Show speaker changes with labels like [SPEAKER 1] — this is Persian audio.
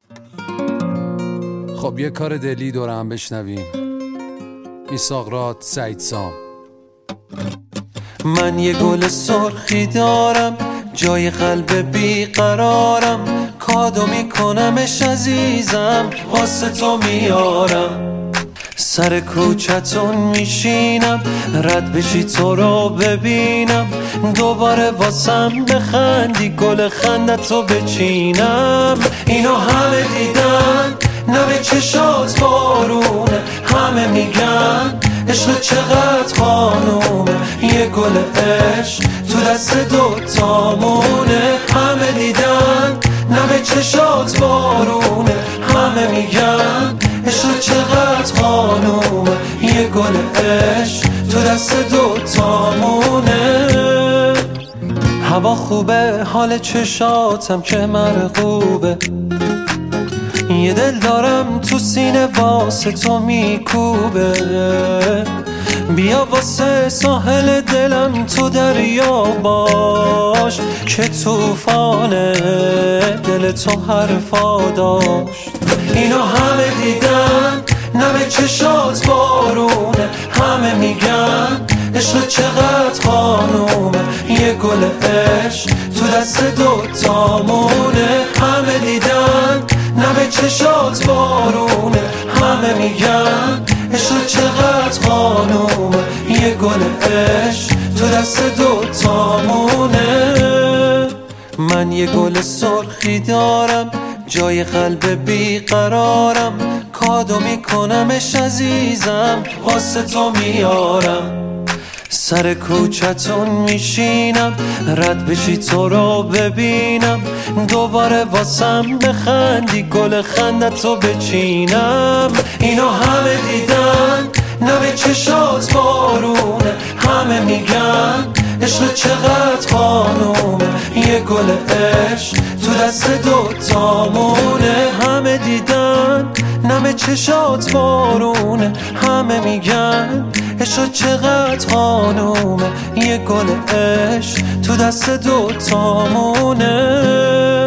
[SPEAKER 1] خب یه کار دلی دوره هم بشنویم. میثاق راد، سعید سام.
[SPEAKER 2] من یه گل سرخی دارم، جای قلب بیقرارم، کادو میکنمش عزیزم، واسه تو میارم. سر کوچتون میشینم، رد بشی تو رو ببینم، دوباره واسم بخندی، گل خندتو بچینم. اینو همه دیدن، نم چشات بارونه، همه میگن عشق چقدر خانومه، یه گل عشق تو دست دوتامونه. همه دیدن، نم چشات بارونه، همه میگن عشق چقدر خانومه، یه گل عشق تو دست دوتامونه. هوا خوبه، حال چشاتم که مرغوبه، یه دل دارم تو سینه واسه تو میکوبه. بیا واسه ساحل دلم تو دریا باش، که توفانه دل تو حرفا داشت. اینو همه دیدن، نم چشات بارونه، همه میگن عشق چقدر خانومه، یه گل عشق تو دست دوتامونه. همه دیدن، نم چشات بارونه، همه میگن عشق چقدر خانومه، یه گل عشق تو دست دوتامونه. من یه گل سرخی دارم، جای قلب بیقرارم، کادو میکنمش عزیزم، واسه تو میارم. سر کوچتون میشینم، رد بشی تو رو ببینم، دوباره واسم بخندی، گل خندتو بچینم. اینو همه دیدن، نم چشات بارونه، همه میگن عشق چقدر خانومه، یه گل عشق تو دست دوتامونه. همه دیدن، نم چشات بارونه، همه میگن عشق چقدر خانومه، یه گل عشق تو دست دوتامونه.